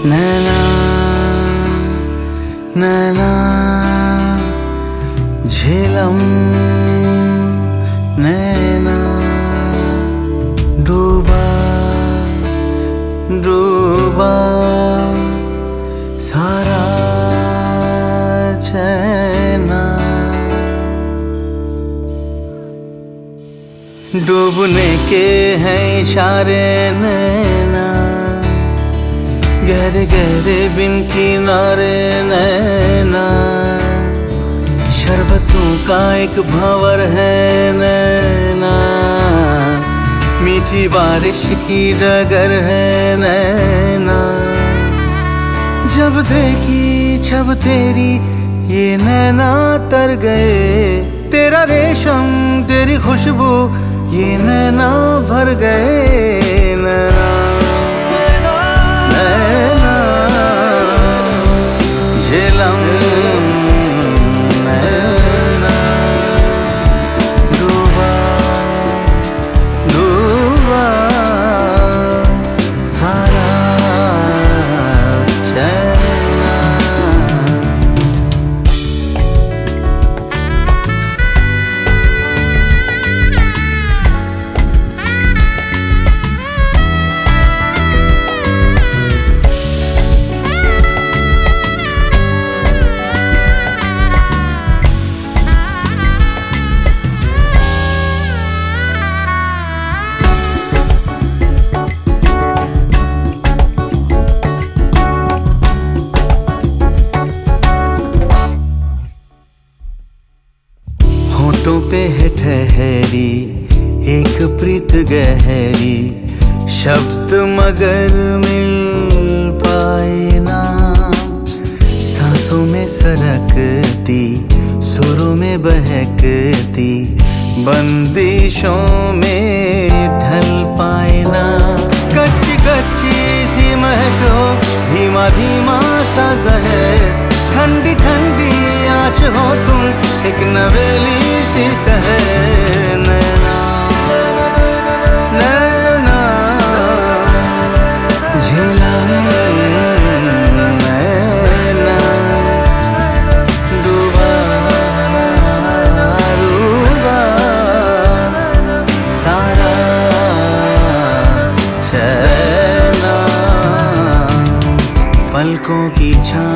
नैना नैना झेलम नैना डूबा डूबा सारा चैना। डूबने के हैं इशारे नैना, गहरे गहरे बिन किनारे नैना। शरबतों का एक भंवर है नैना, मीठी बारिश की डगर है नैना। जब देखी छब तेरी ये नैना तर गए, तेरा रेशम तेरी खुशबू ये नैना भर गए। नैना नैना झेलम नैना डूबा डूबा सारा चैना। होठों पे है ठहरी एक प्रीत गहरी, शब्द मगर मिल पाए ना। सांसों में सरकती सुरों में बहकती, बंदिशों में ढल पाए ना। कच्ची कच्ची सी महक हो, धीमा धीमा सा जहर, ठंडी ठंडी आँच हो तुम एक नवेली सी सहर। नैना नैना झेलम नैना डूबा डूबा सारा चैना। पलकों की छाँव